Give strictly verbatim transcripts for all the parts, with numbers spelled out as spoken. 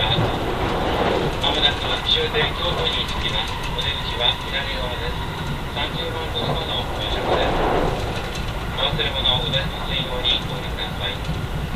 はまもなく終点京都に着きます。お出口は左側です。さんじゅうばん乗り場の到着です。お忘れ物をございませんようにお降りください。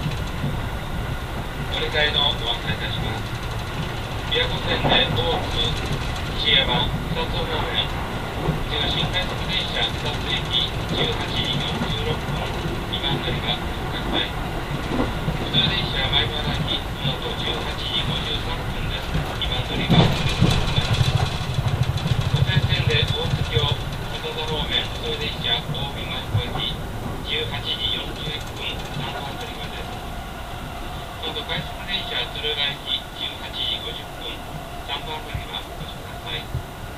乗り換えのお案内いたします。琵琶湖線で大津、西山、草津方面、次の新快速電車草津駅じゅうはちじよんじゅうろっぷん、にばん乗り場ご注意ください。普通電車米原駅この後じゅうはちじごじゅうさんぷんです。にばん乗り場ご注意ください。湖西線で大津京、片田方面普通電車大見舞子駅じゅうはちじよんじゅういっぷん、さんばん乗り場です。今度快速電車敦賀駅じゅうはちじごじゅっぷん、さんばん乗り場お越しください。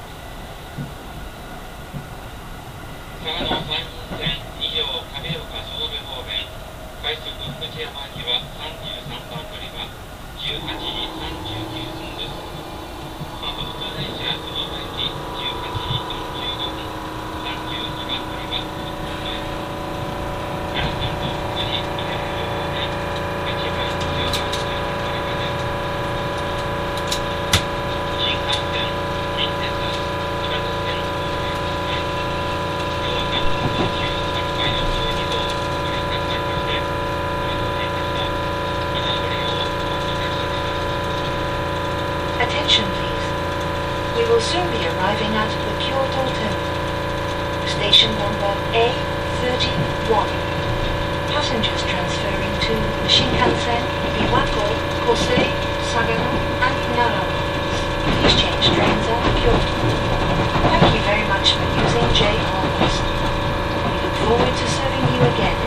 佐賀の山陰線以上亀岡園部方面快速福知山駅はさんじゅうさんばん乗り場じゅうはちじさんじゅうきゅうふんです。その後普通電車その場駅じゅうはちじよんじゅうごふん、さんじゅうにばん乗り場ご注意ください。皆さんと福に入れる情報で八番塩川という乗り場です。新幹線、近鉄、岩手線ご利用ください。今日は各道中さんばいのじゅうにごうご利用くださいましてお待たせいたします。今ご利用をお待ちいたしております。 Attention please. We will soon be arriving at the Kyoto Terminal. Station number A thirty-one. Passengers transferring to Shinkansen, Biwako, Kosei, Sagano and Nara lines. Please change trains at Kyoto. Thank you very much for using J R West. We look forward to serving you again.